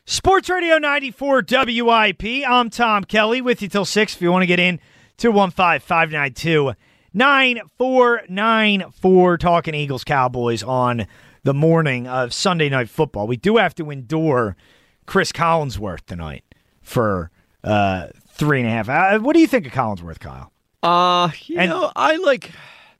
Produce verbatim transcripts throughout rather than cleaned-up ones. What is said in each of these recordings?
Sports Radio ninety-four W I P. I'm Tom Kelly with you till six. If you want to get in, two one five, five nine two, nine four nine four. Talking Eagles Cowboys on the morning of Sunday Night Football. We do have to endure Chris Collinsworth tonight for uh, three and a half. Uh, what do you think of Collinsworth, Kyle? Uh, you And- know, I like,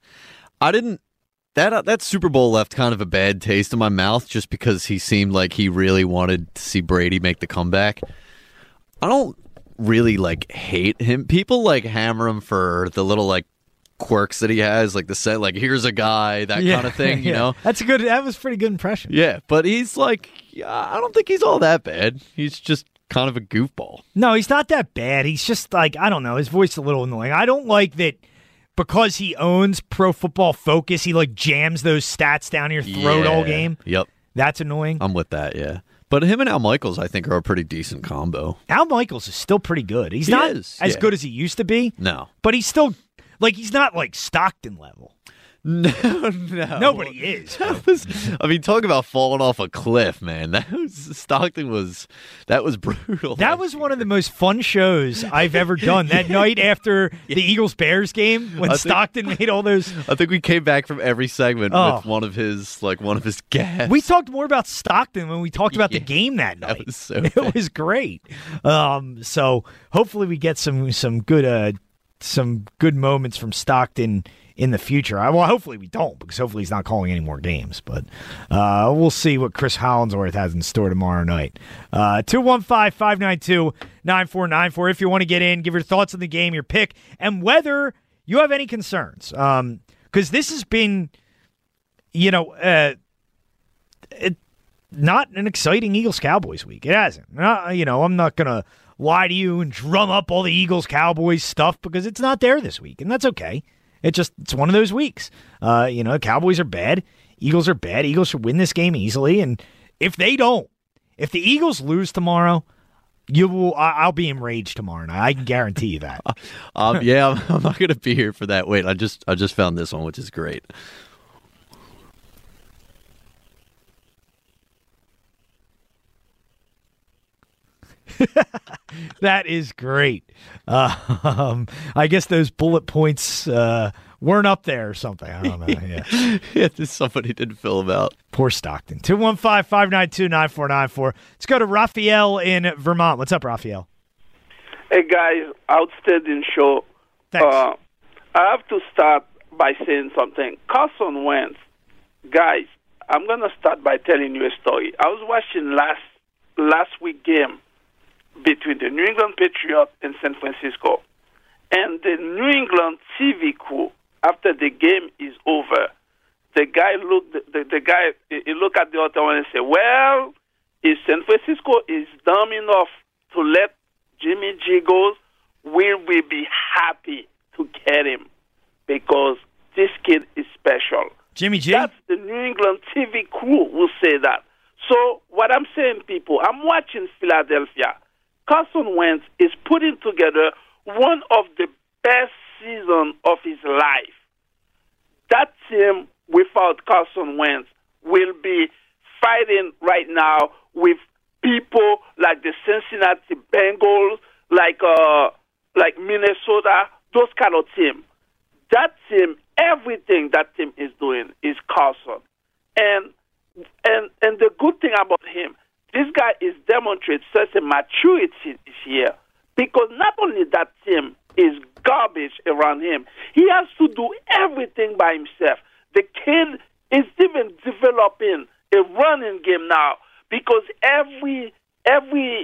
I didn't, that uh, that Super Bowl left kind of a bad taste in my mouth just because he seemed like he really wanted to see Brady make the comeback. I don't really, like, hate him. People, like, hammer him for the little, like, quirks that he has, like the set, like, here's a guy, that Yeah, kind of thing, you yeah. know? That's a good, that was a pretty good impression. Yeah, but he's like, I don't think he's all that bad. He's just kind of a goofball. No, he's not that bad. He's just like, I don't know, his voice is a little annoying. I don't like that because he owns Pro Football Focus, he like jams those stats down your throat Yeah. all game. Yep. That's annoying. I'm with that, yeah. But him and Al Michaels, I think, are a pretty decent combo. Al Michaels is still pretty good. He's He not is, as yeah. good as he used to be, No. but he's still, like, he's not like Stockton level. No, no. Nobody is. That was, I mean, talk about falling off a cliff, man. That was, Stockton was, that was brutal. That was one of the most fun shows I've ever done. That night after the Eagles-Bears game when I think- Stockton made all those. I think we came back from every segment Oh. with one of his, like, one of his gags. We talked more about Stockton when we talked about the Yeah. game that night. That was so it bad. was great. Um, so hopefully we get some some good uh, some good moments from Stockton in the future. I, well, hopefully we don't, because hopefully he's not calling any more games. But uh, we'll see what Chris Collinsworth has in store tomorrow night. Uh, two one five, five nine two, nine four nine four. If you want to get in, give your thoughts on the game, your pick, and whether you have any concerns. Um, because this has been, you know, uh, it, not an exciting Eagles-Cowboys week. It hasn't. Uh, you know, I'm not going to lie to you and drum up all the Eagles-Cowboys stuff because it's not there this week, and that's okay. It just it's one of those weeks. Uh, you know, Cowboys are bad. Eagles are bad. Eagles should win this game easily, and if they don't, if the Eagles lose tomorrow, you will. I, I'll be enraged tomorrow night. I can guarantee you that. Um, yeah, I'm, I'm not going to be here for that. Wait, I just, I just found this one, which is great. That is great. Uh, um, I guess those bullet points uh, weren't up there or something. I don't know. Yeah. Yeah, this somebody didn't fill him out. Poor Stockton. two one five, five nine two, nine four nine four. Let's go to Raphael in Vermont. What's up, Raphael? Hey guys, outstanding show. Thanks. Uh, I have to start by saying something. Carson Wentz, guys, I'm gonna start by telling you a story. I was watching last last week game between the New England Patriots and San Francisco, and the New England T V crew. After the game is over, the guy looked. The, the, the guy he looked at the other one and said, "Well, if San Francisco is dumb enough to let Jimmy G goes, we will be happy to get him because this kid is special." Jimmy G? That's the New England T V crew will say that. So what I'm saying, people, I'm watching Philadelphia. Carson Wentz is putting together one of the best seasons of his life. That team without Carson Wentz will be fighting right now with people like the Cincinnati Bengals, like uh, like Minnesota, those kind of team. That team, everything that team is doing is Carson. And and and the good thing about him, this guy is demonstrating such a maturity this year because not only that team is garbage around him, he has to do everything by himself. The kid is even developing a running game now because every every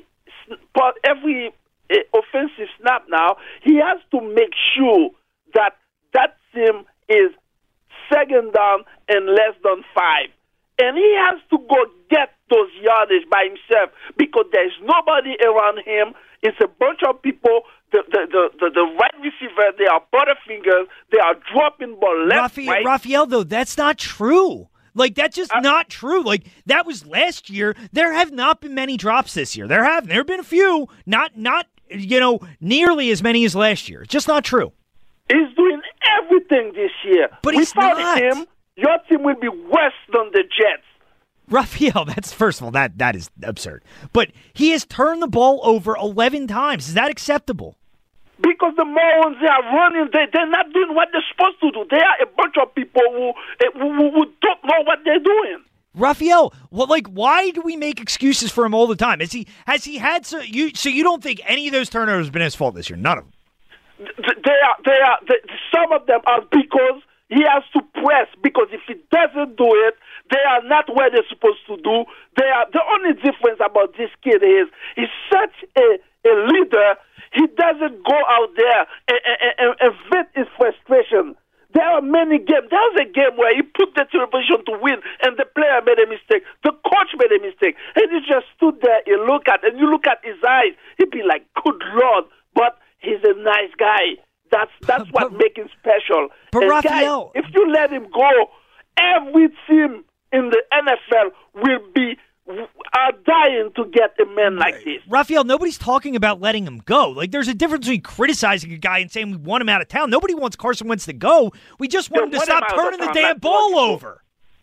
every uh, offensive snap now, he has to make sure that that team is second down and less than five. And he has to go get those yardage by himself because there's nobody around him. It's a bunch of people. The the, the, the, the right receiver, they are butterfingers. They are dropping ball left, Raphael, right. Raphael, though, that's not true. Like, that's just Uh, not true. Like, that was last year. There have not been many drops this year. There have. There have been a few. Not, not you know, nearly as many as last year. It's just not true. He's doing everything this year. But he's Without not. him, your team will be worse than the Jets. Raphael, that's first of all, that that is absurd. But he has turned the ball over eleven times. Is that acceptable? Because the morons, they are running, they, they're not doing what they're supposed to do. They are a bunch of people who, who, who don't know what they're doing. Raphael, well, like, why do we make excuses for him all the time? Has he has he had so you so you don't think any of those turnovers have been his fault this year? None of them. They are, they are, they, some of them are because he has to press, because if he doesn't do it, they are not where they're supposed to do. They are, the only difference about this kid is he's such a, a leader. He doesn't go out there and, and, and, and vent his frustration. There are many games. There was a game where he put the team in position to win, and the player made a mistake. The coach made a mistake. And he just stood there and look at, and you look at his eyes, he'd be like, good Lord, but he's a nice guy. That's that's what makes him special. But and Raphael, guys, if you let him go, every team in the N F L will be are dying to get a man like this. Raphael, nobody's talking about letting him go. Like, there's a difference between criticizing a guy and saying we want him out of town. Nobody wants Carson Wentz to go. We just want Yeah, him to want stop him out of turning the town. damn That's ball what- over.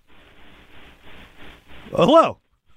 Hello.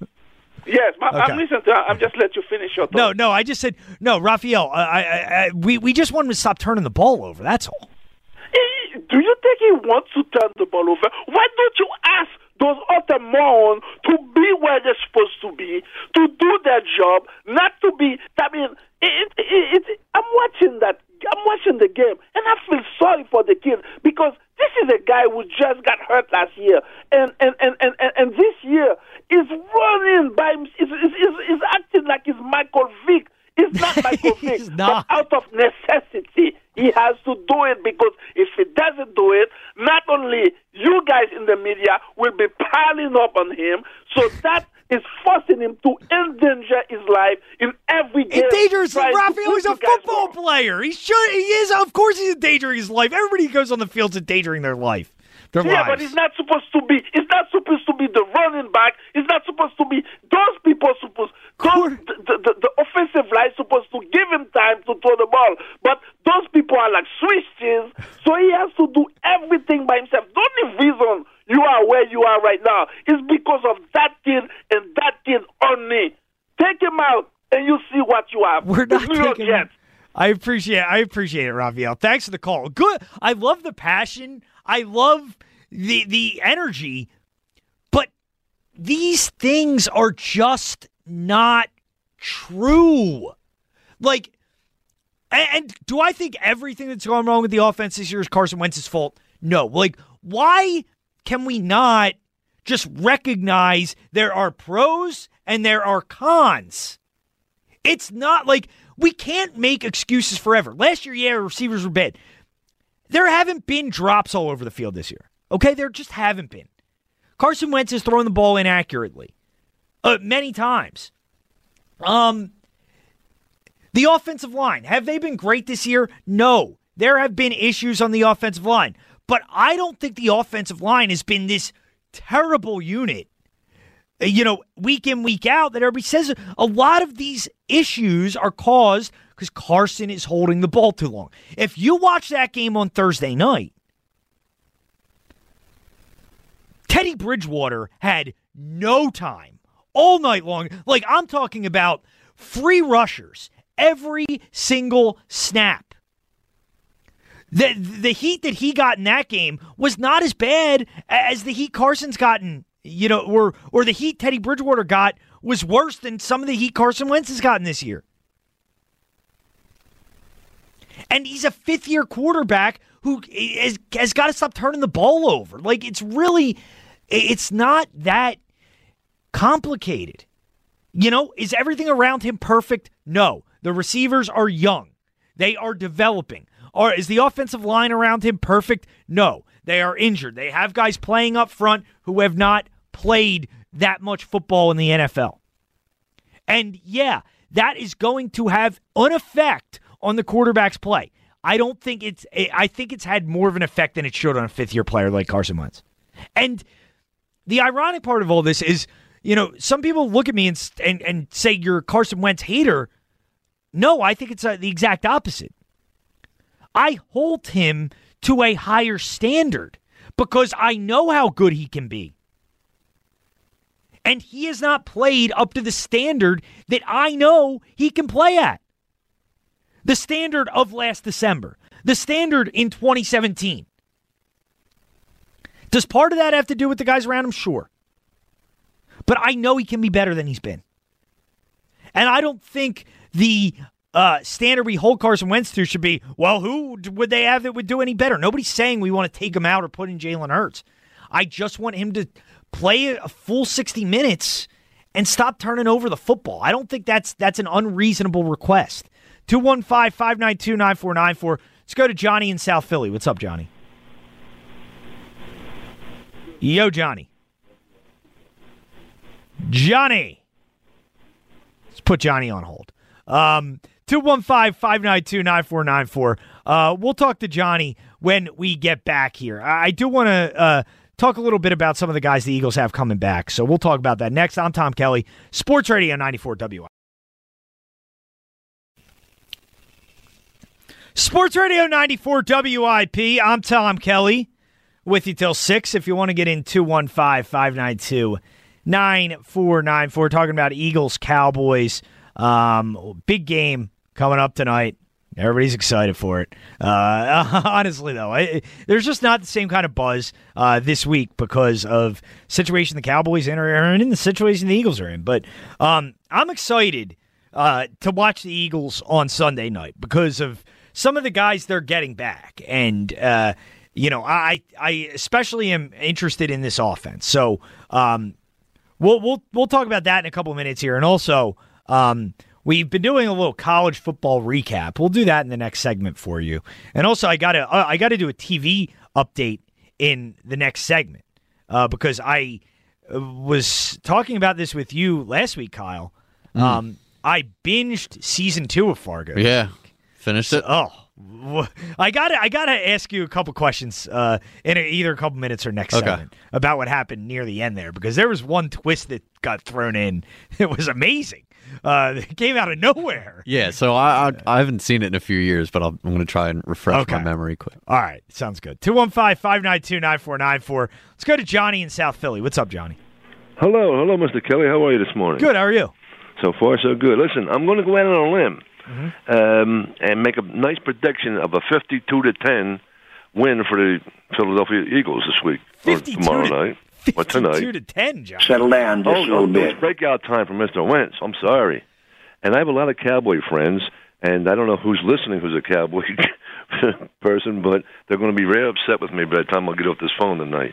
Yes, my, Okay. I'm listening to I'm just let you finish your thought. No, no, I just said, no, Raphael, I, I, I, we, we just want him to stop turning the ball over. That's all. He- Do you think he wants to turn the ball over? Why don't you ask those other morons to be where they're supposed to be, to do their job, not to be, I mean, it, it, it, I'm watching that, I'm watching the game, and I feel sorry for the kid, because this is a guy who just got hurt last year, and and, and, and, and, and this year is running by him, is, is, is, is acting like he's Michael Vick. He's not Michael Vick, He's not. but out of necessity, he has to do it, because if he doesn't do it, not only you guys in the media will be piling up on him, so that is forcing him to endanger his life in every game. Endangers trying to Raphael. prove He's a you guys football wrong. player. He should. He is. Of course, he's endangering his life. Everybody who goes on the field's endangering their life. Their Yeah, lives. but he's not supposed to be. He's not supposed to be the running back. He's not supposed to be. Those people are supposed. Those, the, the, the, the offensive line is supposed to give him time to throw the ball. But those people are like Swiss cheese, so he has to do everything by himself. The only reason you are where you are right now is because of that kid and that kid only. Take him out, and you see what you have. We're The not New York taking. Jets. I appreciate. I appreciate it, Raphael. Thanks for the call. Good. I love the passion. I love the the energy. But these things are just not true. Like, and, and do I think everything that's going wrong with the offense this year is Carson Wentz's fault? No. Like, why can we not just recognize there are pros and there are cons? It's not like we can't make excuses forever. Last year, yeah, receivers were bad. There haven't been drops all over the field this year. Okay, there just haven't been. Carson Wentz has thrown the ball inaccurately uh, many times. Um, the offensive line, have they been great this year? No. There have been issues on the offensive line. But I don't think the offensive line has been this terrible unit, you know, week in, week out, that everybody says. A lot of these issues are caused because Carson is holding the ball too long. If you watch that game on Thursday night, Teddy Bridgewater had no time all night long. Like, I'm talking about free rushers every single snap. The the heat that he got in that game was not as bad as the heat Carson's gotten, you know, or or the heat Teddy Bridgewater got was worse than some of the heat Carson Wentz has gotten this year. And he's a fifth-year quarterback who is, has got to stop turning the ball over. Like, it's really, it's not that complicated. You know, is everything around him perfect? No. The receivers are young. They are developing. Or is the offensive line around him perfect? No. They are injured. They have guys playing up front who have not played that much football in the N F L. And yeah, that is going to have an effect on the quarterback's play. I don't think it's, I think it's had more of an effect than it should on a fifth-year player like Carson Wentz. And the ironic part of all this is, you know, some people look at me and and, and say you're a Carson Wentz hater. No, I think it's uh, the exact opposite. I hold him to a higher standard because I know how good he can be. And he has not played up to the standard that I know he can play at. The standard of last December. The standard in twenty seventeen. Does part of that have to do with the guys around him? Sure. But I know he can be better than he's been. And I don't think the uh, standard we hold Carson Wentz to should be, well, who would they have that would do any better? Nobody's saying we want to take him out or put in Jalen Hurts. I just want him to play a full sixty minutes and stop turning over the football. I don't think that's that's an unreasonable request. two one five, five nine two, nine four nine four. Let's go to Johnny in South Philly. What's up, Johnny? Yo, Johnny. Johnny. Let's put Johnny on hold. Um, two one five, five nine two, nine four nine four. Uh, we'll talk to Johnny when we get back here. I, I do want to uh, talk a little bit about some of the guys the Eagles have coming back, so we'll talk about that next. I'm Tom Kelly, Sports Radio ninety-four W I. Sports Radio ninety-four W I P. I'm Tom Kelly with you till six. If you want to get in, two one five, five nine two, nine four nine four. Talking about Eagles, Cowboys. Um, big game coming up tonight. Everybody's excited for it. Uh, honestly, though, I, there's just not the same kind of buzz uh, this week because of the situation the Cowboys are in and the situation the Eagles are in. But um, I'm excited uh, to watch the Eagles on Sunday night because of some of the guys they're getting back. And, uh, you know, I I especially am interested in this offense. So um, we'll, we'll, we'll talk about that in a couple of minutes here. And also, um, we've been doing a little college football recap. We'll do that in the next segment for you. And also, I gotta uh, I gotta do a T V update in the next segment uh, because I was talking about this with you last week, Kyle. Mm. Um, I binged season two of Fargo. Yeah, finished it. Oh, I gotta I gotta ask you a couple questions uh, in a, either a couple minutes or next okay. segment about what happened near the end there because there was one twist that got thrown in. It was amazing. Uh, it came out of nowhere. Yeah, so I, I I haven't seen it in a few years, but I'll, I'm going to try and refresh okay. my memory quick. All right, sounds good. two one five, five nine two, nine four nine four. Let's go to Johnny in South Philly. What's up, Johnny? Hello, hello, Mister Kelly. How are you this morning? Good, how are you? So far, so good. Listen, I'm going to go out on a limb mm-hmm. um, and make a nice prediction of a fifty-two to ten win for the Philadelphia Eagles this week or tomorrow to- night. What tonight? fifty-two to ten, Johnny. Settle down just oh, a little no, bit. It's breakout time for Mister Wentz. I'm sorry. And I have a lot of Cowboy friends, and I don't know who's listening who's a Cowboy person, but they're going to be very upset with me by the time I get off this phone tonight.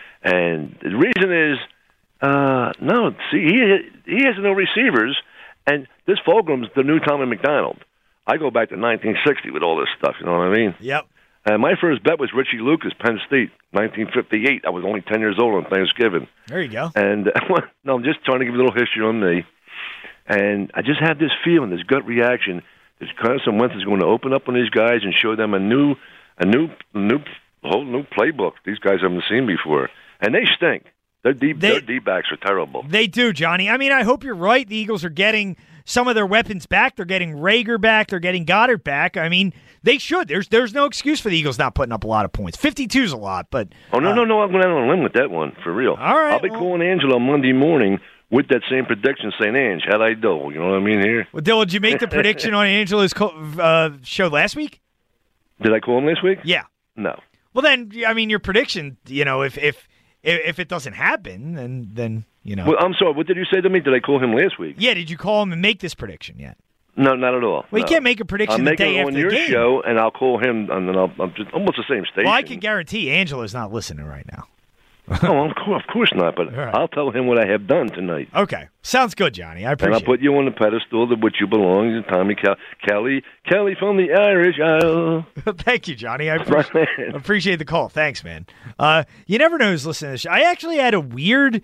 And the reason is, uh, no, see, he he has no receivers, and this Fulgrim's the new Tommy McDonald. I go back to nineteen sixty with all this stuff, you know what I mean? Yep. And my first bet was Richie Lucas, Penn State, nineteen fifty-eight. I was only ten years old on Thanksgiving. There you go. And no, I'm just trying to give you a little history on me. And I just have this feeling, this gut reaction, that Carson Wentz is going to open up on these guys and show them a new, a new, new, whole new playbook these guys haven't seen before. And they stink. Their deep, they, their D-backs are terrible. They do, Johnny. I mean, I hope you're right. The Eagles are getting some of their weapons back. They're getting Rager back. They're getting Goddard back. I mean, they should. There's there's no excuse for the Eagles not putting up a lot of points. fifty-two is a lot, but oh no, uh, no, no! I'm going out on a limb with that one for real. All right, I'll be well, calling Angela Monday morning with that same prediction, saying, "Ange, how'd I do?" You know what I mean here. Well, Dylan, did you make the prediction on Angela's uh, show last week? Did I call him last week? Yeah. No. Well, then, I mean, your prediction. You know, if if if it doesn't happen, then then you know. Well, I'm sorry. What did you say to me? Did I call him last week? Yeah. Did you call him and make this prediction yet? No, not at all. Well, no. you can't make a prediction I'll the make day it after on the your game. show, and I'll call him, and then I'll, I'm just almost the same station. Well, I can guarantee Angela's not listening right now. Oh, of course, of course not. But right. I'll tell him what I have done tonight. Okay, sounds good, Johnny. I appreciate. And I'll put you on the pedestal to which you belong, to Tommy Cal- Kelly, Kelly from the Irish Isle. Thank you, Johnny. I appreciate, appreciate the call. Thanks, man. Uh, you never know who's listening to this show. I actually had a weird,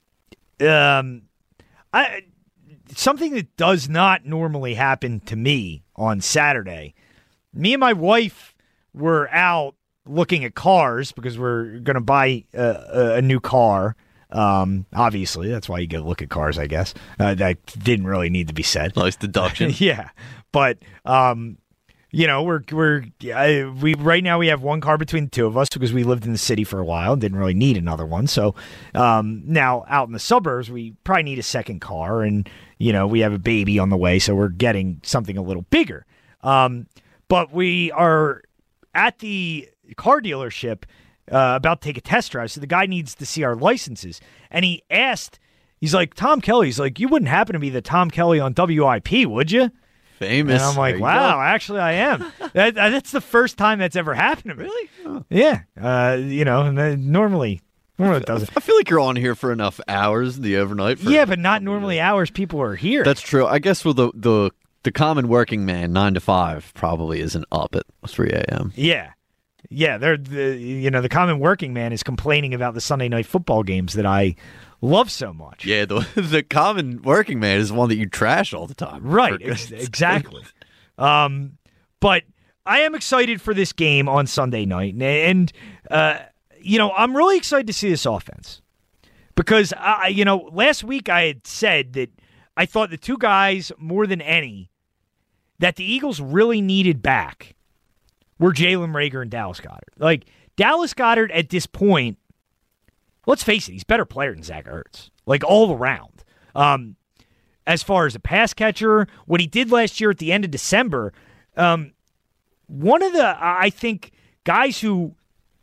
um, I something that does not normally happen to me on Saturday. Me and my wife were out looking at cars because we're going to buy a, a new car. Um, obviously, that's why you go look at cars, I guess. Uh, that didn't really need to be said. Nice deduction. Yeah. But um, you know, we're we're I, we right now we have one car between the two of us because we lived in the city for a while and didn't really need another one. So um, now out in the suburbs, we probably need a second car, and you know, we have a baby on the way, so we're getting something a little bigger. Um, but we are at the car dealership uh, about to take a test drive, so the guy needs to see our licenses, and he asked, he's like, Tom Kelly, he's like, you wouldn't happen to be the Tom Kelly on W I P, would you? Famous. And I'm like, wow, actually I am. that, that's the first time that's ever happened to me. Really? Oh. Yeah. Uh, you know, and then normally, normally it doesn't. I feel like you're on here for enough hours the overnight. For yeah, but not normally hours people are here. That's true. I guess with the, the, the common working man, nine to five, probably isn't up at three a.m. Yeah. Yeah, they're the you know, the common working man is complaining about the Sunday night football games that I love so much. Yeah, the the common working man is the one that you trash all the time. Right, ex- exactly. um, but I am excited for this game on Sunday night, and uh, you know, I'm really excited to see this offense because I, you know, last week I had said that I thought the two guys more than any that the Eagles really needed back were Jalen Reagor and Dallas Goedert. Like, Dallas Goedert at this point, let's face it, he's a better player than Zach Ertz. Like, all around. Um, as far as a pass catcher, what he did last year at the end of December, um, one of the, I think, guys who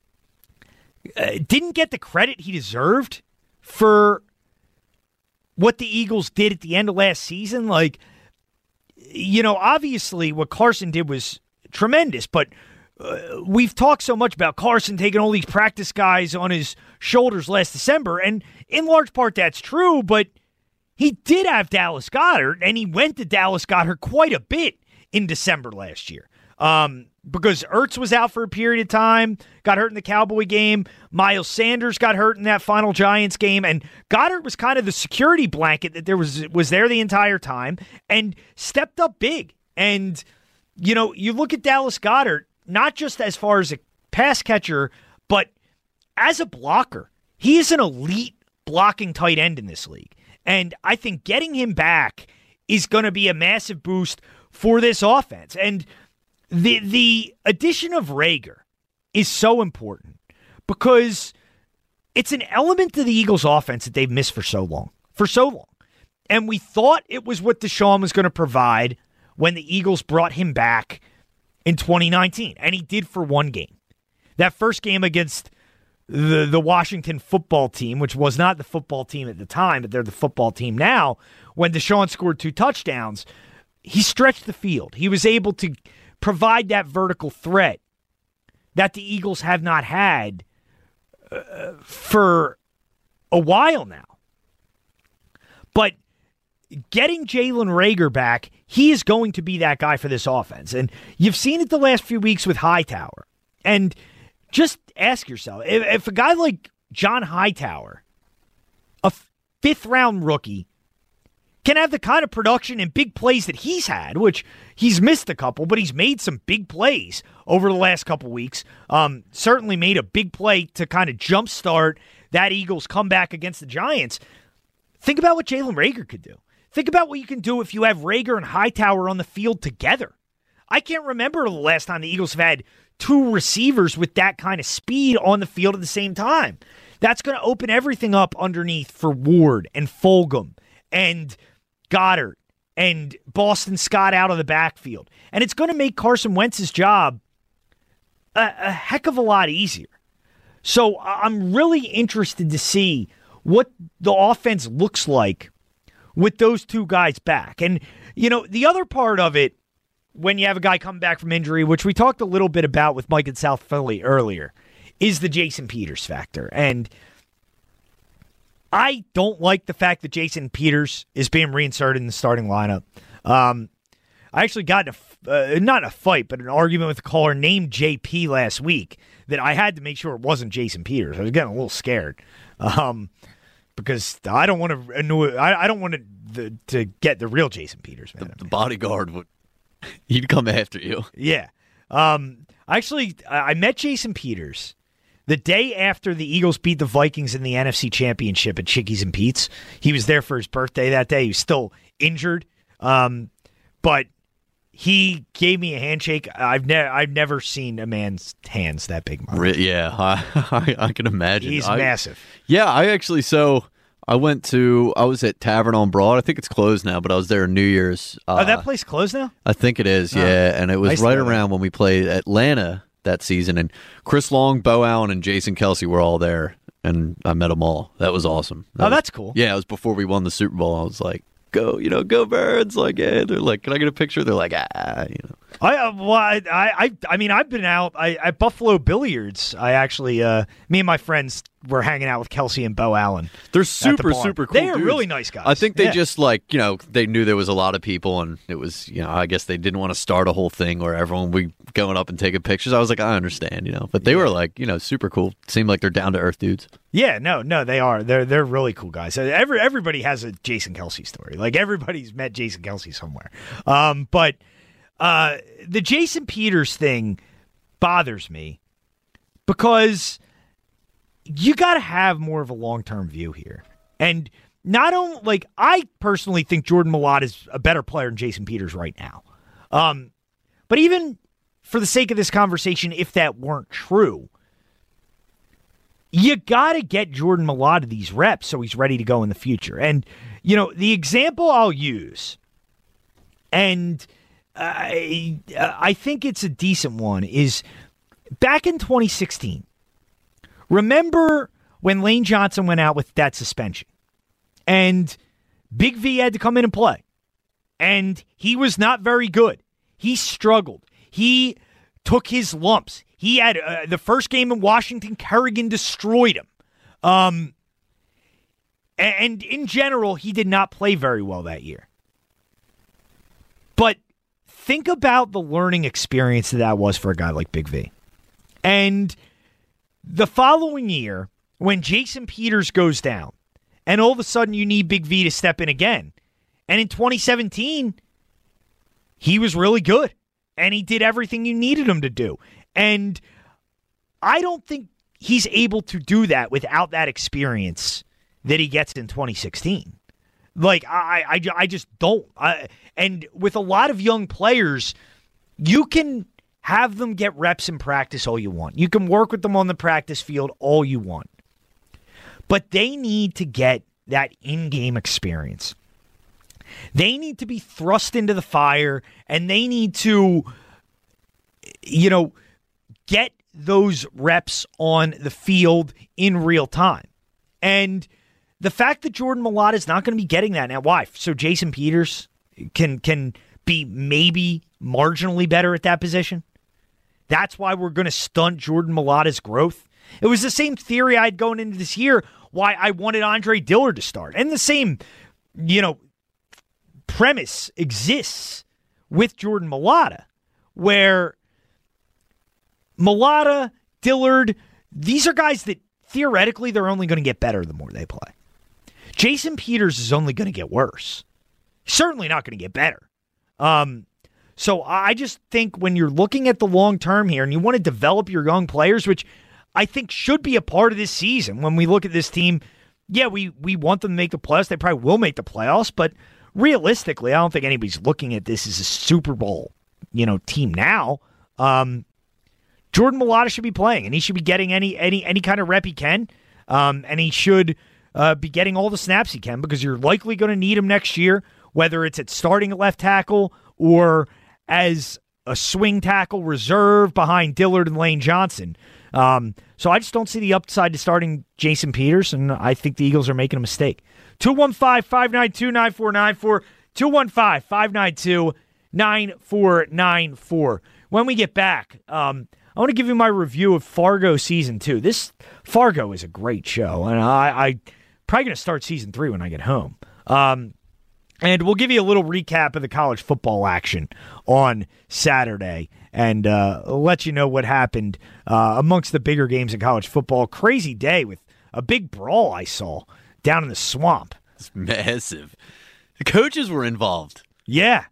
uh, didn't get the credit he deserved for what the Eagles did at the end of last season. Like, you know, obviously what Carson did was tremendous, but uh, we've talked so much about Carson taking all these practice guys on his shoulders last December, and in large part that's true, but he did have Dallas Goedert, and he went to Dallas Goedert quite a bit in December last year. Um, because Ertz was out for a period of time, got hurt in the Cowboy game, Miles Sanders got hurt in that final Giants game, and Goddard was kind of the security blanket that there was was there the entire time and stepped up big. And you know, you look at Dallas Goedert, not just as far as a pass catcher, but as a blocker. He is an elite blocking tight end in this league. And I think getting him back is going to be a massive boost for this offense. And the the addition of Reagor is so important because it's an element to the Eagles' offense that they've missed for so long. For so long. And we thought it was what Deshaun was going to provide when the Eagles brought him back in twenty nineteen. And he did for one game. That first game against the, the Washington football team, which was not the football team at the time, but they're the football team now, when Deshaun scored two touchdowns, he stretched the field. He was able to provide that vertical threat that the Eagles have not had uh, for a while now. But getting Jalen Reagor back, he is going to be that guy for this offense. And you've seen it the last few weeks with Hightower. And just ask yourself, if, if a guy like John Hightower, a fifth-round rookie, can have the kind of production and big plays that he's had, which he's missed a couple, but he's made some big plays over the last couple weeks. Um, certainly made a big play to kind of jumpstart that Eagles comeback against the Giants. Think about what Jalen Reagor could do. Think about what you can do if you have Reagor and Hightower on the field together. I can't remember the last time the Eagles have had two receivers with that kind of speed on the field at the same time. That's going to open everything up underneath for Ward and Fulgham and Goddard and Boston Scott out of the backfield. And it's going to make Carson Wentz's job a, a heck of a lot easier. So I'm really interested to see what the offense looks like with those two guys back. And, you know, the other part of it, when you have a guy come back from injury, which we talked a little bit about with Mike in South Philly earlier, is the Jason Peters factor. And I don't like the fact that Jason Peters is being reinserted in the starting lineup. Um, I actually got in a, uh, not a fight, but an argument with a caller named J P last week that I had to make sure it wasn't Jason Peters. I was getting a little scared um, because I don't want to annoy. I, I don't want to the, to get the real Jason Peters. Man, the, the bodyguard would he'd come after you. Yeah. Um, actually, I met Jason Peters the day after the Eagles beat the Vikings in the N F C Championship at Chickies and Pete's. He was there for his birthday that day. He was still injured, um, but he gave me a handshake. I've never I've never seen a man's hands that big. Mark. Re- yeah, I, I, I can imagine. He's I, massive. Yeah, I actually so I went to I was at Tavern on Broad. I think it's closed now, but I was there New Year's. Uh, oh, that place closed now? I think it is. Yeah, oh, and it was nice right around when we played Atlanta that season, and Chris Long, Bo Allen, and Jason Kelsey were all there, and I met them all. That was awesome. That oh, was, that's cool. Yeah, it was before we won the Super Bowl. I was like, go, you know, go Birds. Like, yeah, they're like, can I get a picture? They're like, ah, you know. I uh, well, I, I I mean, I've been out I, at Buffalo Billiards. I actually, uh, me and my friends were hanging out with Kelsey and Bo Allen. They're the super, bar. super cool. They are dudes. really nice guys. I think they Yeah. just like, you know, they knew there was a lot of people, and it was, you know, I guess they didn't want to start a whole thing where everyone would be going up and taking pictures. I was like, I understand, you know, but they were like, you know, super cool. Seemed like they're down to earth dudes. Yeah, no, no, they are. They're they're really cool guys. Every everybody has a Jason Kelsey story. Like everybody's met Jason Kelsey somewhere. Um, but uh, the Jason Peters thing bothers me because you got to have more of a long term view here. And not only like I personally think Jordan Mailata is a better player than Jason Peters right now. Um, but even for the sake of this conversation, if that weren't true, you got to get Jordan Mailata these reps so he's ready to go in the future. And, you know, the example I'll use, and I, I think it's a decent one, is back in twenty sixteen. Remember when Lane Johnson went out with that suspension and Big V had to come in and play, and he was not very good. He struggled. He took his lumps. He had uh, the first game in Washington, Kerrigan destroyed him. Um, and, and in general, he did not play very well that year. But think about the learning experience that that was for a guy like Big V. And the following year, when Jason Peters goes down, and all of a sudden you need Big V to step in again. And in twenty seventeen, he was really good. And he did everything you needed him to do. And I don't think he's able to do that without that experience that he gets in twenty sixteen. Like, I, I, I just don't. I, and with a lot of young players, you can have them get reps in practice all you want. You can work with them on the practice field all you want. But they need to get that in-game experience. They need to be thrust into the fire, and they need to, you know, get those reps on the field in real time. And the fact that Jordan Mailata is not going to be getting that now, why? So Jason Peters can can be maybe marginally better at that position? That's why we're going to stunt Jordan Mailata's growth? It was the same theory I had going into this year, why I wanted Andre Dillard to start. And the same, you know, premise exists with Jordan Mailata, where Mailata, Dillard, these are guys that theoretically they're only going to get better the more they play. Jason Peters is only going to get worse. Certainly not going to get better. Um, so I just think when you're looking at the long term here and you want to develop your young players, which I think should be a part of this season, when we look at this team, yeah, we, we want them to make the playoffs. They probably will make the playoffs, but realistically, I don't think anybody's looking at this as a Super Bowl, you know, team now. Um, Jordan Mailata should be playing, and he should be getting any any any kind of rep he can, um, and he should uh, be getting all the snaps he can, because you're likely going to need him next year, whether it's at starting at left tackle or as a swing tackle reserve behind Dillard and Lane Johnson. Um, so I just don't see the upside to starting Jason Peters, and I think the Eagles are making a mistake. two one five, five nine two, nine four nine four, two one five, five nine two, nine four nine four. When we get back, um, I want to give you my review of Fargo Season two. This Fargo is a great show, and I, I probably going to start Season three when I get home. Um, and we'll give you a little recap of the college football action on Saturday and uh, let you know what happened uh, amongst the bigger games in college football. Crazy day with a big brawl I saw down in the swamp. It's massive. The coaches were involved. Yeah.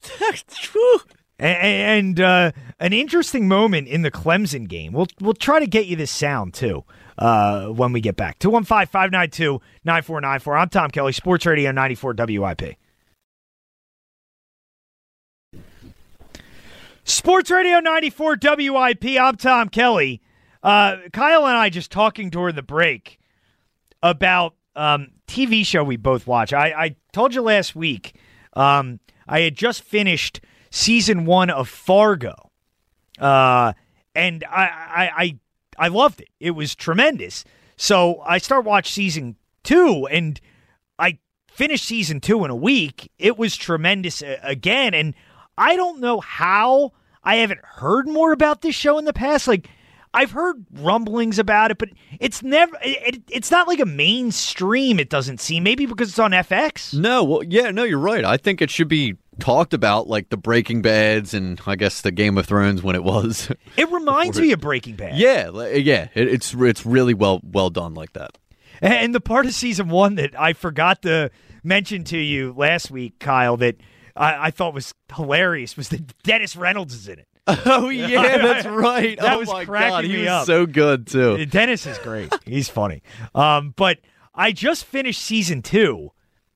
And, and uh, an interesting moment in the Clemson game. We'll we'll try to get you this sound, too, uh, when we get back. two one five, five nine two, nine four nine four. I'm Tom Kelly, Sports Radio ninety-four W I P. Sports Radio ninety-four W I P. I'm Tom Kelly. Uh, Kyle and I just talking during the break about um, T V show we both watch. I, I told you last week um, I had just finished season one of Fargo, uh, and I, I I I loved it. It was tremendous. So I start watch season two, and I finished season two in a week. It was tremendous uh, again, and I don't know how I haven't heard more about this show in the past. Like, I've heard rumblings about it, but it's never. It, it, it's not like a mainstream. It doesn't seem. Maybe because it's on F X. No, well, yeah, no, you're right. I think it should be talked about, like the Breaking Bads and I guess the Game of Thrones when it was. It reminds me of Breaking Bad. Yeah, li- yeah, it, it's it's really well well done like that. And the part of season one that I forgot to mention to you last week, Kyle, that I, I thought was hilarious was that Dennis Reynolds is in it. Oh yeah, that's right. That oh was my cracking God, he me was up. so good too. Dennis is great. He's funny. Um, but I just finished season two,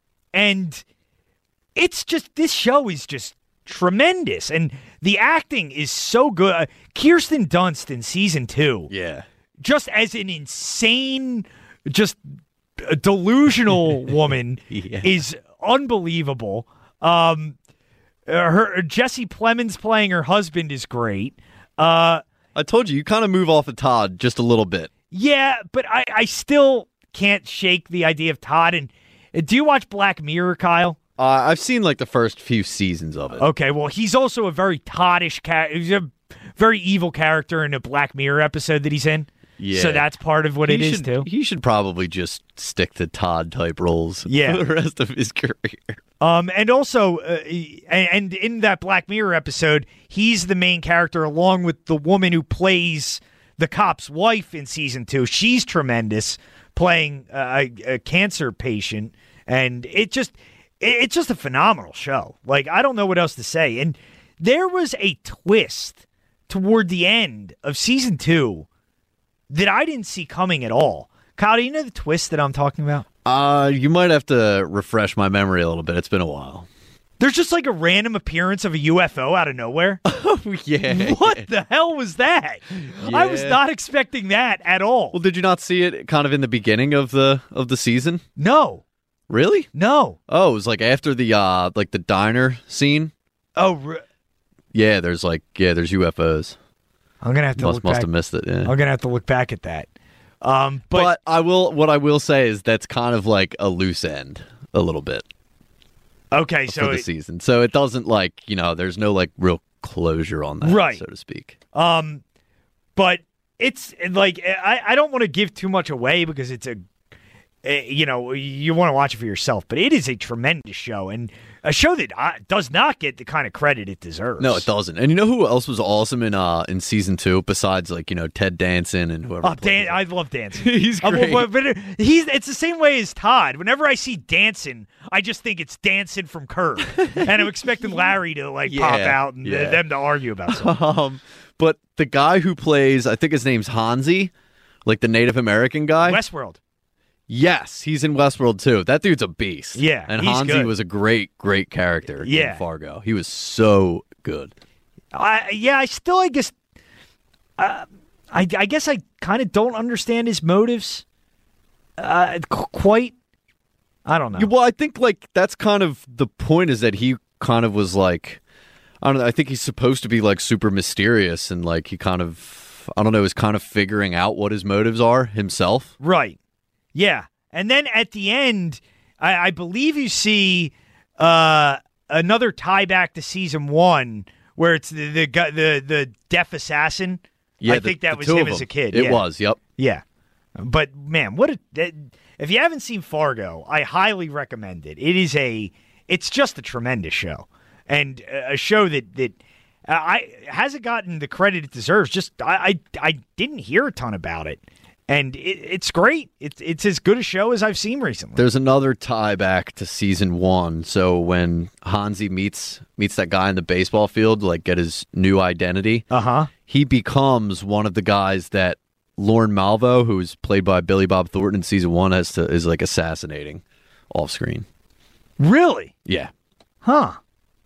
and it's just this show is just tremendous, and the acting is so good. Uh, Kirsten Dunst in season two, Yeah, just as an insane, just a delusional woman, Yeah. is unbelievable. Um, uh, her Jesse Plemons playing her husband is great. Uh, I told you, you kind of move off of Todd just a little bit. yeah, but I, I still can't shake the idea of Todd. And uh, do you watch Black Mirror, Kyle? Uh, I've seen like the first few seasons of it. Okay, well, he's also a very Toddish character. He's a very evil character in a Black Mirror episode that he's in. Yeah. So that's part of what he it is, should, too. He should probably just stick to Todd type roles Yeah. for the rest of his career. Um, and also, uh, and, and in that Black Mirror episode, he's the main character along with the woman who plays the cop's wife in season two. She's tremendous, playing uh, a, a cancer patient, and it just it, it's just a phenomenal show. Like, I don't know what else to say. And there was a twist toward the end of season two that I didn't see coming at all. Kyle, do you know the twist that I'm talking about? Uh, you might have to refresh my memory a little bit. It's been a while. There's just like a random appearance of a U F O out of nowhere. Oh, yeah. What the hell was that? I was Yeah. not expecting that at all. Well, did you not see it kind of in the beginning of the of the season? No, Really? no. Oh, it was like after the uh like the diner scene. Oh, re- Yeah, there's like yeah, there's U F Os. I'm gonna have to Must look must back. have missed it. Yeah. I'm gonna have to look back at that. Um, but, But I will. What I will say is that's kind of like a loose end, a little bit okay, for so the it- season. So it doesn't like you know. There's no like real closure on that, Right. so to speak. um, but it's like I, I don't want to give too much away because it's a, eh, you know, you want to watch it for yourself. But it is a tremendous show and a show that uh, does not get the kind of credit it deserves. No, it doesn't. And you know who else was awesome in uh in season two besides like you know Ted Danson and whoever. Oh, played Dan, him? I love Danson. He's Uh, great. but, but he's it's the same way as Todd. Whenever I see Danson, I just think it's Danson from Curb, and I'm expecting Larry to like pop Yeah, out and yeah. them to argue about something. um, but the guy who plays, I think his name's Hansi, like the Native American guy. Westworld. Yes, he's in Westworld too. That dude's a beast. Yeah, and he's Hansi good. was a great, great character Yeah. in Fargo. He was so good. I yeah, I still I guess uh, I I guess I kind of don't understand his motives. Uh, qu- quite. I don't know. Yeah, well, I think like that's kind of the point is that he kind of was like, I don't know. I think he's supposed to be like super mysterious and like he kind of, I don't know, is kind of figuring out what his motives are himself. Right. Yeah. And then at the end, I, I believe you see uh, another tie back to season one where it's the the guy- the, the deaf assassin. Yeah, I the- think that the was two him of as a them. kid. It yeah. was. Yep. Yeah. But man, what a that, if you haven't seen Fargo, I highly recommend it. It is a it's just a tremendous show. And a show that that uh, I hasn't gotten the credit it deserves. Just I I, I didn't hear a ton about it. And it, it's great. It's it's as good a show as I've seen recently. There's another tie back to season one. So when Hansi meets meets that guy in the baseball field, to, like get his new identity, Uh-huh. he becomes one of the guys that Lorne Malvo, who's played by Billy Bob Thornton in season one, has to is like assassinating off screen. Really? Yeah. Huh.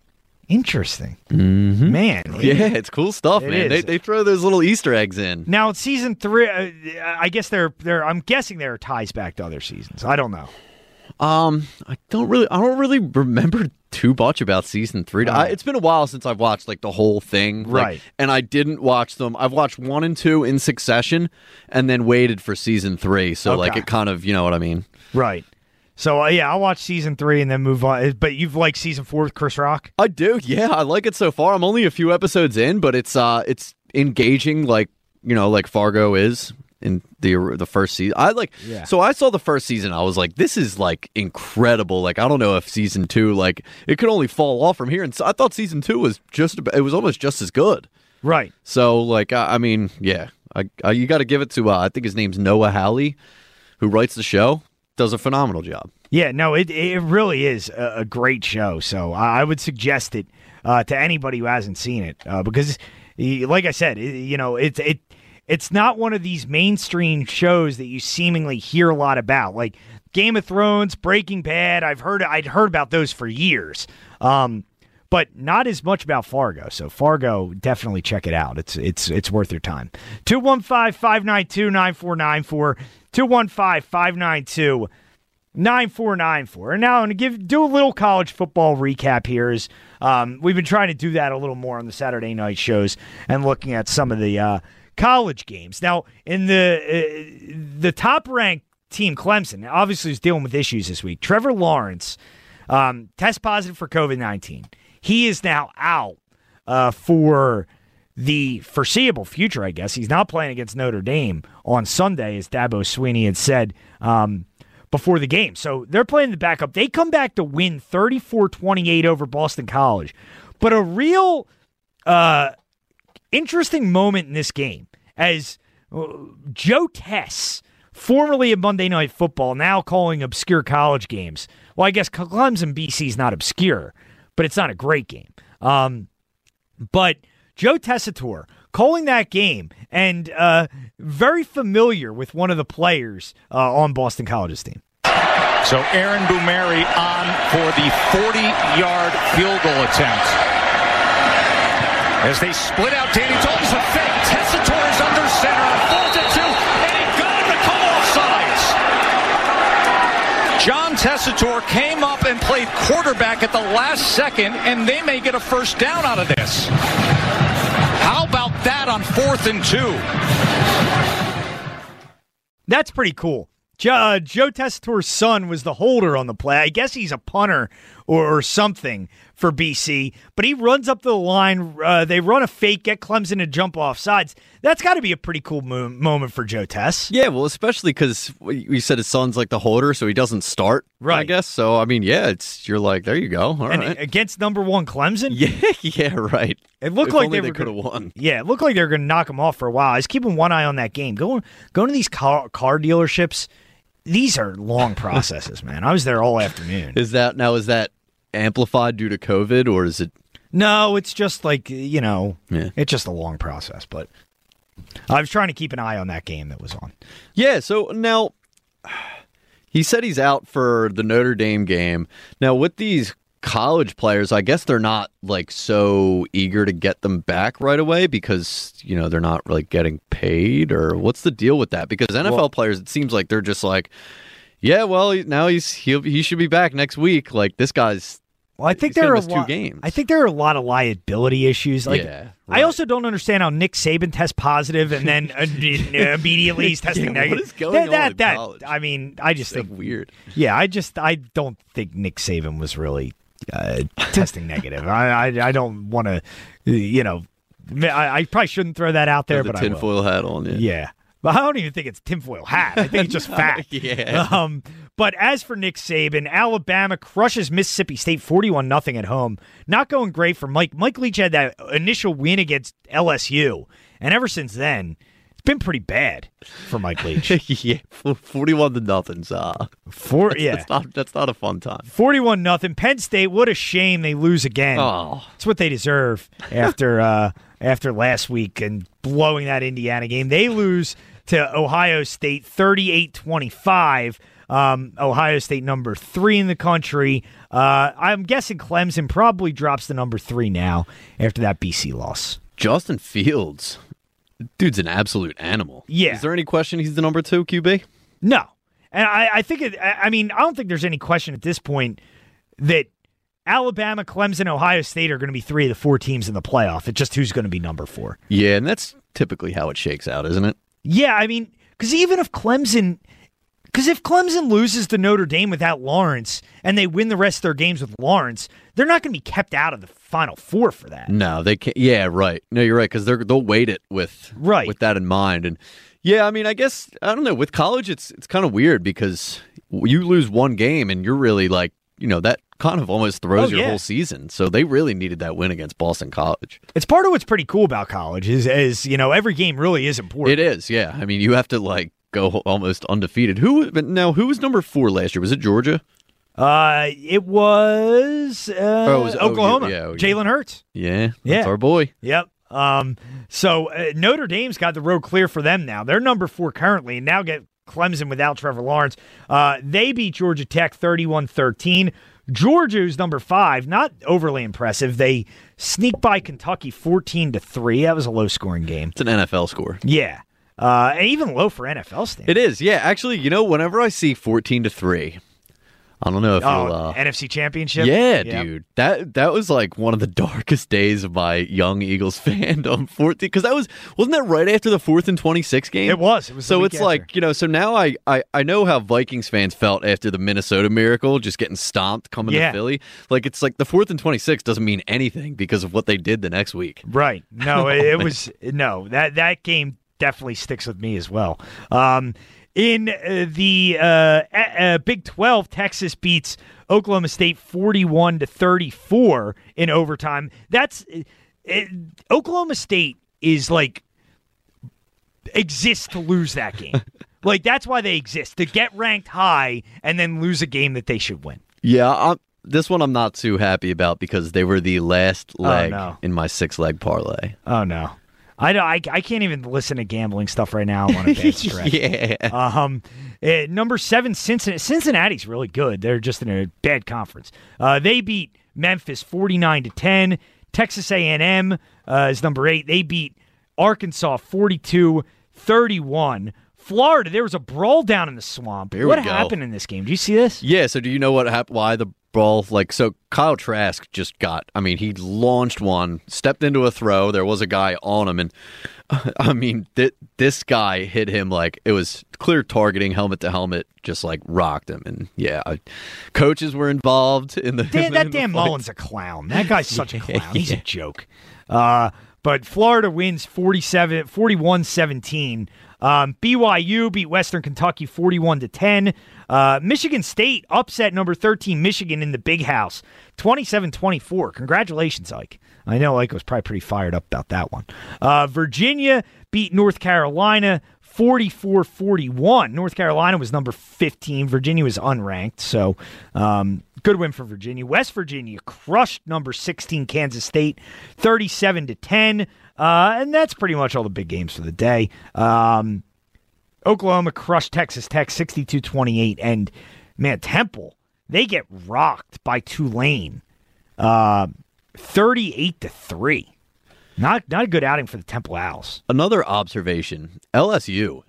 Interesting. Mm-hmm. Man. Yeah, it's cool stuff, It man. They, is. they throw those little Easter eggs in. Now, it's season three. Uh, I guess there, there. I'm guessing there are ties back to other seasons. I don't know. Um, I don't really, I don't really remember too much about season three. Right. I, it's been a while since I've watched like the whole thing, like, Right. And I didn't watch them. I've watched one and two in succession, and then waited for season three. So Okay. like it kind of, you know what I mean? Right. So uh, yeah, I'll watch season three and then move on. But you've liked season four with Chris Rock? I do. Yeah, I like it so far. I'm only a few episodes in, but it's uh, it's engaging, like you know, like Fargo is in the the first season. I like. Yeah. So I saw the first season. I was like, this is like incredible. Like I don't know if season two, like it could only fall off from here. And so I thought season two was just, about, it was almost just as good. Right. So like, I, I mean, yeah, I, I you got to give it to. Uh, I think his name's Noah Hawley, who writes the show. Does a phenomenal job. Yeah, no, it it really is a, a great show. So I, I would suggest it uh, to anybody who hasn't seen it uh, because, like I said, it, you know, it's it it's not one of these mainstream shows that you seemingly hear a lot about, like Game of Thrones, Breaking Bad. I've heard I'd heard about those for years, um, but not as much about Fargo. So Fargo, definitely check it out. It's it's it's worth your time. two one five, five nine two, nine four nine four two one five, five nine two, nine four nine four. And now I'm going to give do a little college football recap here. Is, um, we've been trying to do that a little more on the Saturday night shows and looking at some of the uh, college games. Now, in the uh, the top-ranked team, Clemson, obviously is dealing with issues this week. Trevor Lawrence um, test positive for covid nineteen. He is now out uh, for the foreseeable future, I guess. He's not playing against Notre Dame on Sunday, as Dabo Swinney had said um, before the game. So they're playing the backup. They come back to win thirty-four twenty-eight over Boston College. But a real uh, interesting moment in this game as uh, Joe Tess, formerly of Monday Night Football, now calling obscure college games. Well, I guess Clemson B C is not obscure, but it's not a great game. Um, but Joe Tessitore calling that game and uh, very familiar with one of the players uh, on Boston College's team. So Aaron Bumeri on for the forty-yard field goal attempt. As they split out, Danny Dalton's a fake. Tessitore is under center. Fourth and two, and he got him to come off sides. John Tessitore came up and played quarterback at the last second, and they may get a first down out of this. How about that on fourth and two? That's pretty cool. Jo- uh, Joe Tessitore's son was the holder on the play. I guess he's a punter or, or something for B C, but he runs up the line. Uh, they run a fake, get Clemson to jump off sides. That's got to be a pretty cool mo- moment for Joe Tess. Yeah, well, especially because we said his son's like the holder, so he doesn't start, right? I guess. So, I mean, yeah, it's you're like, there you go. All and right. Against number one Clemson? Yeah, yeah, right. It looked if like only they, they were could have gonna, won. Yeah, it looked like they were going to knock him off for a while. I was keeping one eye on that game. Going, going to these car, car dealerships, these are long processes, man. I was there all afternoon. Is that now? Is that amplified due to COVID, or is it? No, it's just like, you know, Yeah. it's just a long process. But I was trying to keep an eye on that game that was on. Yeah. So now he said he's out for the Notre Dame game. Now with these college players, I guess they're not like so eager to get them back right away because, you know, they're not really getting paid, or what's the deal with that? Because N F L Well, players, it seems like they're just like, yeah, well, now he's he'll, he should be back next week. Like this guy's. Well, I think he's gonna there are a miss two lot. games. I think there are a lot of liability issues. Like, Yeah, I right. also don't understand how Nick Saban tests positive and then uh, immediately he's testing Yeah, what negative. is going that, on that, in that, college? I mean, I just So think weird. Yeah, I just I don't think Nick Saban was really uh, testing negative. I I, I don't want to, you know, I, I probably shouldn't throw that out there, With but the I will. tinfoil hat on. Yeah. Yeah. But I don't even think it's a tinfoil hat. I think it's just fact. Yeah. Um, but as for Nick Saban, Alabama crushes Mississippi State forty-one nothing at home. Not going great for Mike. Mike Leach had that initial win against L S U, and ever since then, it's been pretty bad for Mike Leach. yeah, forty-one to nothing's uh, Four, that's, yeah. that's not that's not a fun time. forty-one nothing. Penn State, what a shame they lose again. Oh. It's what they deserve after uh, after last week and blowing that Indiana game. They lose to Ohio State thirty-eight twenty-five. Um, Ohio State number three in the country. Uh, I'm guessing Clemson probably drops to number three now after that B C loss. Justin Fields, dude's an absolute animal. Yeah. Is there any question he's the number two Q B? No. And I, I think, it, I mean, I don't think there's any question at this point that Alabama, Clemson, Ohio State are going to be three of the four teams in the playoff. It's just who's going to be number four. Yeah, and that's typically how it shakes out, isn't it? Yeah, I mean, because even if Clemson, because if Clemson loses to Notre Dame without Lawrence and they win the rest of their games with Lawrence, they're not going to be kept out of the Final Four for that. No, they can't. Yeah, right. No, you're right, because they're they'll weight it with right. with that in mind. And yeah, I mean, I guess I don't know. With college, it's it's kind of weird because you lose one game and you're really like, you know, that kind of almost throws oh, your yeah. whole season. So they really needed that win against Boston College. It's part of what's pretty cool about college is, is you know, every game really is important. It is, yeah. I mean, you have to like go almost undefeated. Who? But now, who was number four last year? Was it Georgia? Uh, it was, uh, oh, it was Oklahoma. O U, yeah, O U. Jalen Hurts. Yeah, that's Yeah. our boy. Yep. Um, so uh, Notre Dame's got the road clear for them now. They're number four currently, and now get Clemson without Trevor Lawrence. Uh, they beat Georgia Tech thirty-one thirteen. Georgia, who's number five, not overly impressive. They sneak by Kentucky fourteen to three. That was a low-scoring game. It's an N F L score. Yeah. Uh, and even low for N F L standards. It is, yeah. Actually, you know, whenever I see fourteen to three, I don't know if Oh, you'll, uh, N F C Championship? Yeah, Yep. dude. That that was like one of the darkest days of my young Eagles fandom. fourteen because that was wasn't that right after the fourth and twenty-six game? It was. It was. So the week it's after. like, you know, so now I, I, I know how Vikings fans felt after the Minnesota Miracle, just getting stomped coming Yeah. to Philly. Like, it's like the fourth and twenty-six doesn't mean anything because of what they did the next week. Right. No, it, it was no that that game definitely sticks with me as well. Um, in uh, the uh, uh, Big twelve, Texas beats Oklahoma State forty-one to thirty-four in overtime. That's it, Oklahoma State is like exists to lose that game. Like that's why they exist, to get ranked high and then lose a game that they should win. Yeah, I'm, this one I'm not too happy about because they were the last leg no. in my six-leg parlay. Oh no. I, don't, I I can't even listen to gambling stuff right now. I'm on a bad stretch. Yeah. Um, uh, number seven, Cincinnati. Cincinnati's really good. They're just in a bad conference. Uh, they beat Memphis forty-nine to ten. Texas A and M uh, is number eight. They beat Arkansas forty-two thirty-one. Florida, there was a brawl down in the swamp. Here we what go. happened in this game? Do you see this? Yeah, so do you know what happened? Why the brawl? Like, so Kyle Trask just got, I mean, he launched one, stepped into a throw. There was a guy on him. And, I mean, th- this guy hit him like it was clear targeting, helmet to helmet, just like rocked him. And, yeah, I, coaches were involved in the. Dan, in that the Dan fight. Mullen's a clown. That guy's such a Yeah, clown. He's yeah. a joke. Uh, but Florida wins forty-seven, forty-one seventeen. Um, B Y U beat Western Kentucky forty-one to ten. Uh, Michigan State upset number thirteen Michigan in the Big House twenty-seven twenty-four. Congratulations, Ike. I know Ike was probably pretty fired up about that one. Uh, Virginia beat North Carolina forty-four forty-one. North Carolina was number fifteen. Virginia was unranked, so um, good win for Virginia. West Virginia crushed number sixteen Kansas State thirty-seven to ten. Uh, and that's pretty much all the big games for the day. Um, Oklahoma crushed Texas Tech sixty-two twenty-eight. And, man, Temple, they get rocked by Tulane uh, thirty-eight to three. Not, not a good outing for the Temple Owls. Another observation, L S U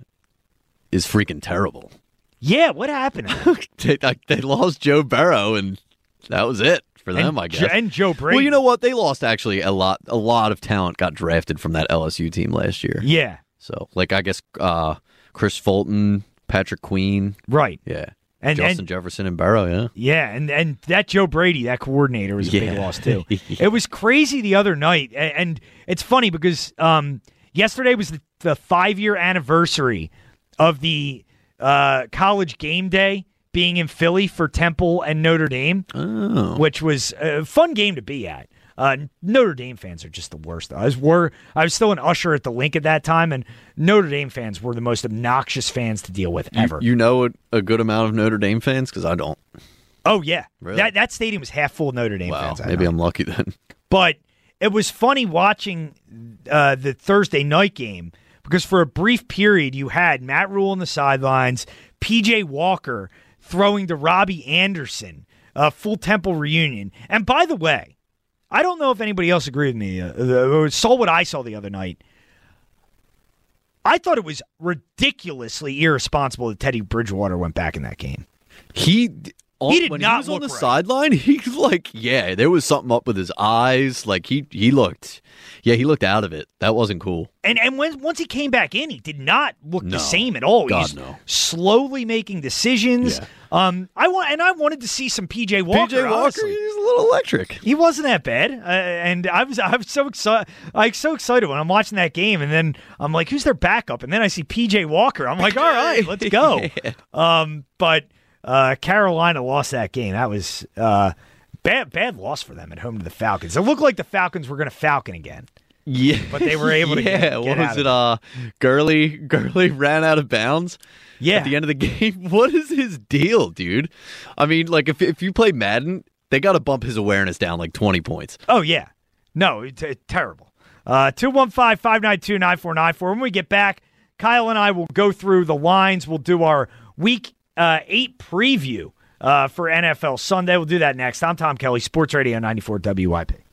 is freaking terrible. Yeah, what happened? they, like, they lost Joe Burrow, and that was it for them, and, I guess. Jo- and Joe Brady. Well, you know what? They lost actually a lot. A lot of talent got drafted from that L S U team last year. Yeah, So, like, I guess uh, Chris Fulton, Patrick Queen, right. yeah, And, Justin and Jefferson and Burrow, yeah. yeah, and, and that Joe Brady, that coordinator, was a big Yeah. loss too. It was crazy the other night, a- and it's funny because um, yesterday was the, the five-year anniversary of the uh, college game day being in Philly for Temple and Notre Dame, Oh, which was a fun game to be at. Uh, Notre Dame fans are just the worst. I was were I was still an usher at the Link at that time, and Notre Dame fans were the most obnoxious fans to deal with ever. you know a, a good amount of Notre Dame fans because I don't. oh yeah, Really? that that stadium was half full of Notre Dame Wow, fans. I maybe know. I'm lucky then. But it was funny watching uh, the Thursday night game because for a brief period you had Matt Rule on the sidelines, P J Walker throwing to Robbie Anderson, a full Temple reunion. And by the way, I don't know if anybody else agreed with me, uh, or saw what I saw the other night. I thought it was ridiculously irresponsible that Teddy Bridgewater went back in that game. He... On, He did when not he was on look the right. sideline, he like, yeah, there was something up with his eyes. Like he, he looked, yeah, he looked out of it. That wasn't cool. And and when once he came back in, he did not look No. the same at all. God, He's no. slowly making decisions. Yeah. Um, I want and I wanted to see some P J Walker. P J Walker, honestly. he's a little electric. He wasn't that bad, uh, and I was I was so excited, like so excited when I'm watching that game, and then I'm like, who's their backup? And then I see P J Walker. I'm like, all right, let's go. Yeah. Um, but uh, Carolina lost that game. That was uh, bad bad loss for them at home to the Falcons. It looked like the Falcons were going to Falcon again. Yeah, But they were able to yeah, get- get what out was of it? Uh, Gurley, Gurley ran out of bounds. Yeah. At the end of the game, what is his deal, dude? I mean, like if if you play Madden, they got to bump his awareness down like twenty points. Oh, yeah. No, it's uh, terrible. Uh, two one five, five nine two, nine four nine four. When we get back, Kyle and I will go through the lines. We'll do our week uh, eight preview uh, for N F L Sunday. We'll do that next. I'm Tom Kelly, Sports Radio ninety-four W I P.